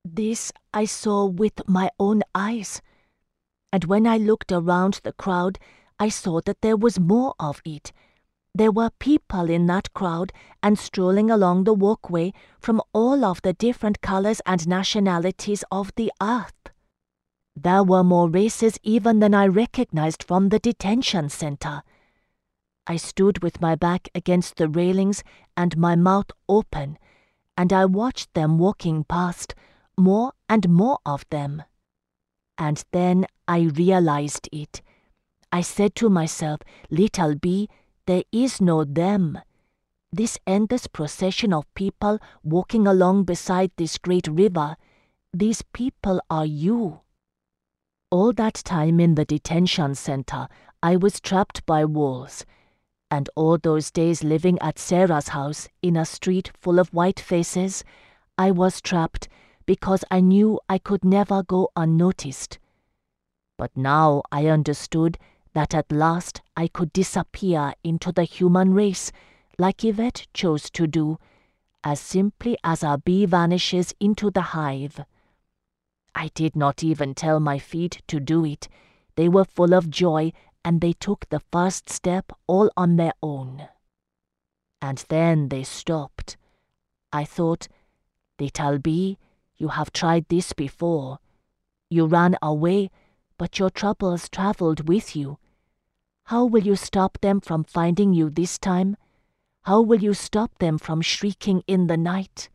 This I saw with my own eyes. And when I looked around the crowd, I saw that there was more of it. There were people in that crowd and strolling along the walkway from all of the different colors and nationalities of the earth. There were more races even than I recognized from the detention center. I stood with my back against the railings and my mouth open, and I watched them walking past, more and more of them. And then I realized it. I said to myself, "Little B, there is no them. This endless procession of people walking along beside this great river, these people are you." All that time in the detention center, I was trapped by walls. And all those days living at Sarah's house in a street full of white faces, I was trapped because I knew I could never go unnoticed. But now I understood that at last I could disappear into the human race, like Yvette chose to do, as simply as a bee vanishes into the hive. I did not even tell my feet to do it. They were full of joy, and they took the first step all on their own. And then they stopped. I thought, "Little B, you have tried this before. You ran away, but your troubles traveled with you. How will you stop them from finding you this time? How will you stop them from shrieking in the night?"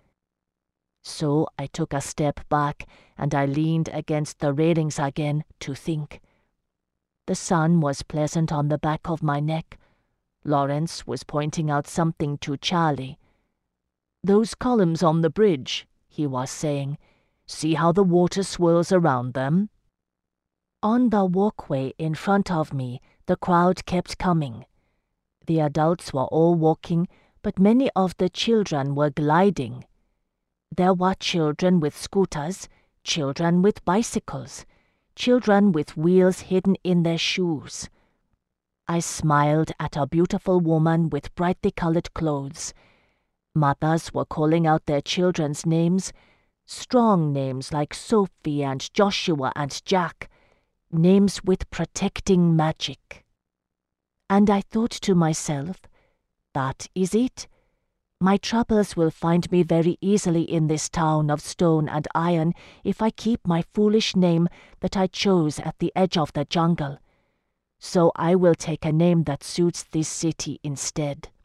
So I took a step back and I leaned against the railings again to think. The sun was pleasant on the back of my neck. Lawrence was pointing out something to Charlie. "Those columns on the bridge," he was saying. "See how the water swirls around them?" On the walkway in front of me, the crowd kept coming. The adults were all walking, but many of the children were gliding. There were children with scooters, children with bicycles, children with wheels hidden in their shoes. I smiled at a beautiful woman with brightly colored clothes. Mothers were calling out their children's names, strong names like Sophie and Joshua and Jack, names with protecting magic. And I thought to myself, that is it. My troubles will find me very easily in this town of stone and iron if I keep my foolish name that I chose at the edge of the jungle. So I will take a name that suits this city instead.